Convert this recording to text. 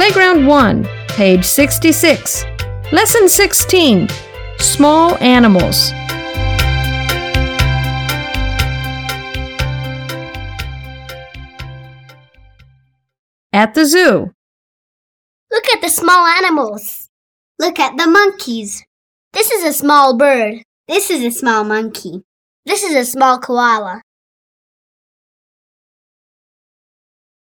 Playground 1, page 66. Lesson 16, Small Animals. At the zoo. Look at the small animals. Look at the monkeys. This is a small bird. This is a small monkey. This is a small koala.